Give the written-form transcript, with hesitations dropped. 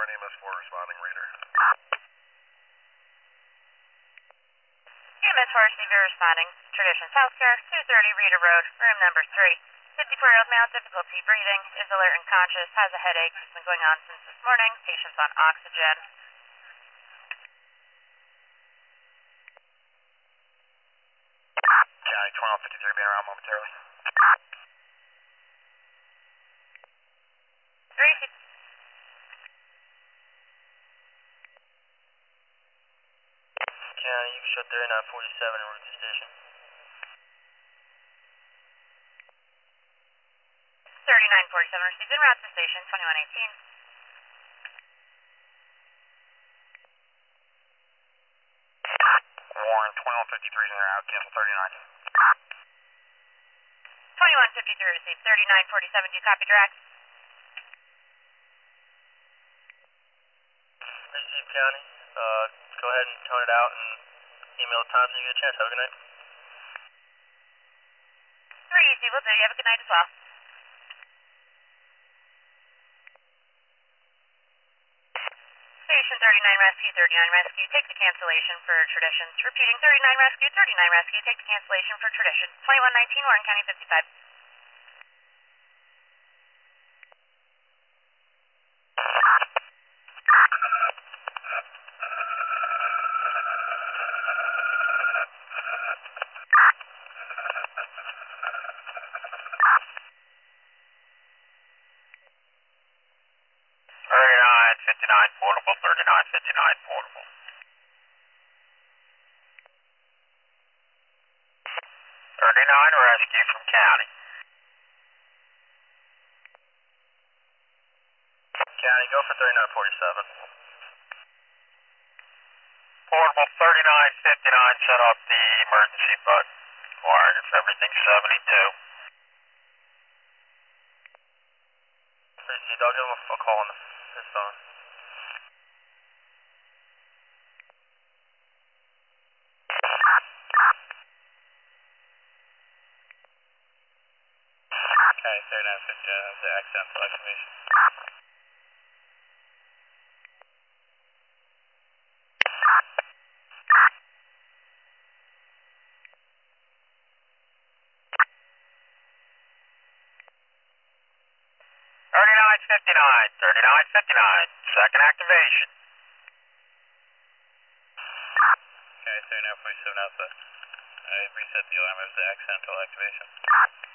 EMS 4 responding, reader. EMS 4 CV responding. Traditions Healthcare, 230 Reader Road, room number 3. 54-year-old male, difficulty breathing, is alert and conscious, has a headache, has been going on since this morning. Patient's on oxygen. County 1253 being around momentarily. 3. County, you can shut 3947 en route to station. 3947 received en route to station, 2118. Warren 1253 in route, cancel 39. 2153 received, 3947, do you copy direct? Receive County, go ahead and tone it out and email the times when you get a chance. Have a good night. 3 easy, will do. You have a good night as well. Station 39 Rescue, 39 Rescue, take the cancellation for Traditions. Repeating 39 Rescue, 39 Rescue, take the cancellation for Tradition. 2119 Warren County 55. Portable, 3959 portable. 39 rescue from county. County, go for 3947. Portable 3959, set off the emergency button. Wired if everything's 72. I'll give him a call on his phone. Okay, 3950, the accidental activation. Thirty-nine fifty-nine, second activation. Okay, 3947 Alpha. I reset the alarm as the accidental activation.